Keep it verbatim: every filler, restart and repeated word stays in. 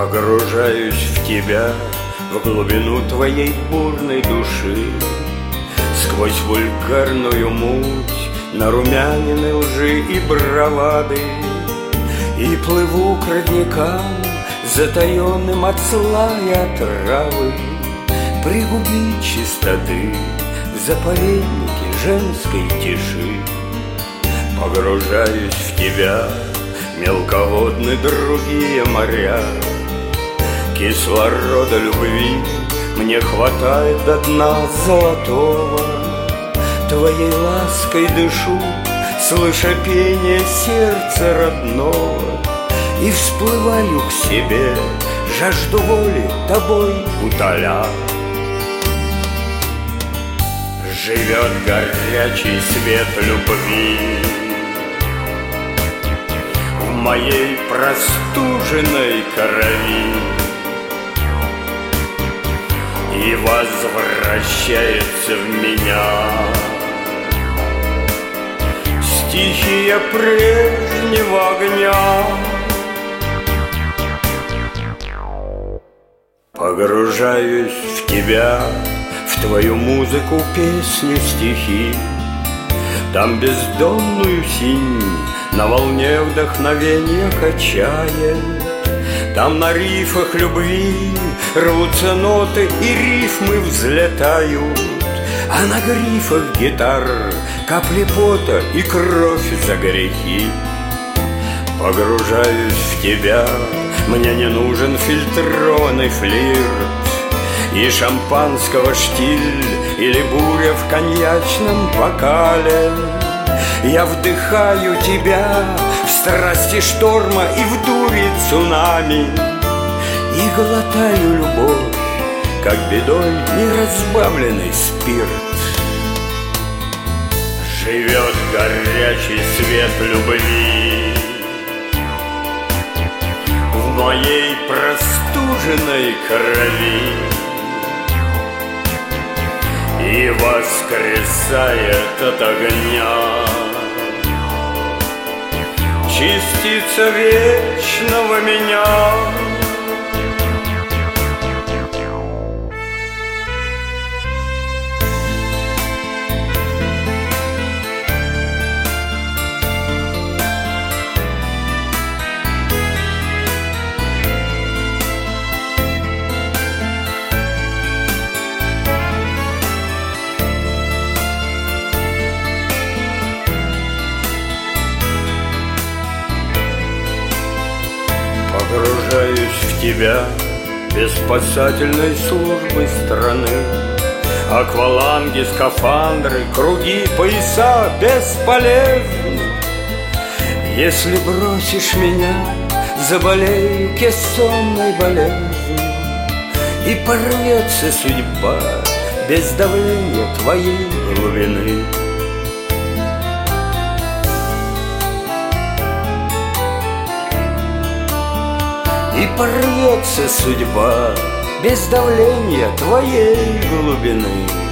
Погружаюсь в тебя, в глубину твоей бурной души, сквозь вульгарную муть, нарумянины лжи и бравады, и плыву к родникам, затаенным от зла и отравы, пригубить чистоты в заповеднике женской тиши. Погружаюсь в тебя, мелководны другие моря, кислорода любви мне хватает до дна золотого. Твоей лаской дышу, слыша пение сердца родного, и всплываю к себе, жажду воли тобой утоля. Живет горячий свет любви в моей простуженной крови и возвращается в меня стихия прежнего огня. Погружаюсь в тебя, в твою музыку, песню, стихи. Там бездонную синь на волне вдохновения качает. Там на рифах любви рвутся ноты и рифмы взлетают, а на грифах гитар капли пота и кровь за грехи. Погружаюсь в тебя, мне не нужен фильтрованный флирт и шампанского штиль или буря в коньячном бокале. Я вдыхаю тебя в страсти шторма и в дуре цунами, и глотаю любовь, как бедой неразбавленный спирт. Живет горячий свет любви в моей простуженной крови и воскресает от огня частица вечного меня. Погружаюсь в тебя без спасательной службы страны. Акваланги, скафандры, круги, пояса бесполезны. Если бросишь меня, заболею кессонной болезнью, и порвется судьба без давления твоей глубины. И порвется судьба без давления твоей глубины.